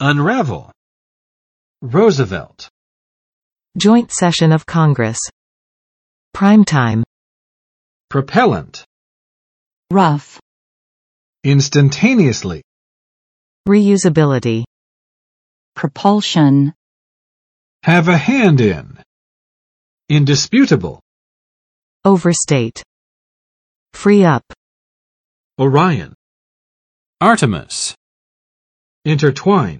Unravel. Roosevelt. Joint session of Congress. Primetime. Propellant. Rough. Instantaneously. Reusability. Propulsion. Have a hand in. Indisputable. Overstate. Free up. Orion. Artemis. Intertwine.